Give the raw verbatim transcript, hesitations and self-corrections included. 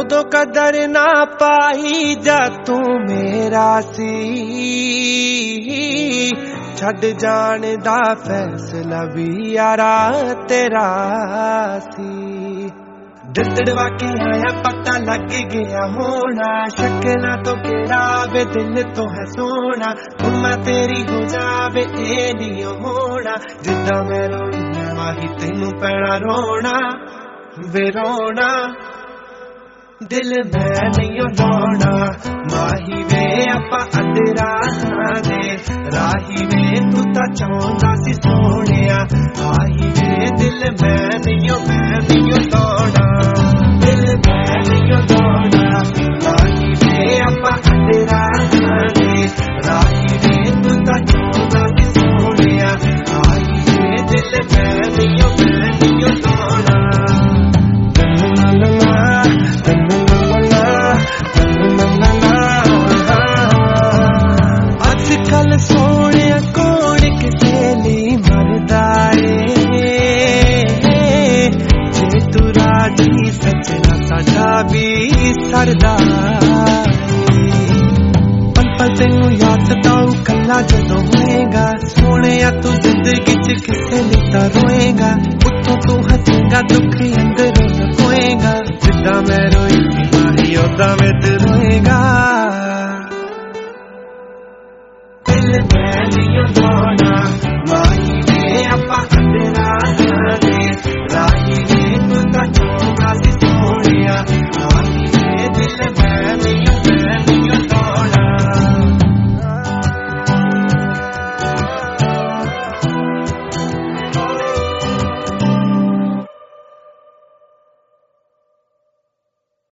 उदों कदर ना पाई जा तू मेरा सी, छड़ जान दा फैसला भी यारा तेरा सी। दिल तड़वा के आया पता लग गया होना, शक्ला तो केड़ा वे दिल तो है सोना, मैं तेरी हो जावे ए नहीं होना, जिदा मैं रोनी वाही तेनू पैना रोना वे रोना, दिल मैं नहीं रोना माही वे आपा अंधेरा दे राही वे तू ता चाहता सी सोनिया, आही वे दिल मैं नहीं मैं नहीं रोना, दिल मैं नहीं रोना माही वे आपा अंधेरा दे राही वे तू ता चाहता सी सोनिया, आही वे दिल मैं नहीं मैं नहीं रोना। अजकल सोने कौन किसे ली मरदा ए, जे तू राजी सजना साडा भी सरदा। पल पल तेनू याद सताऊ कला जदों होएगा, सोने तू जिंदगी च किसे ली तां रोएगा, उत्तों तू हसेगा दुख अंदरों लकोएगा, जिद्दां मैं रोई माही ओदा मैं तेरा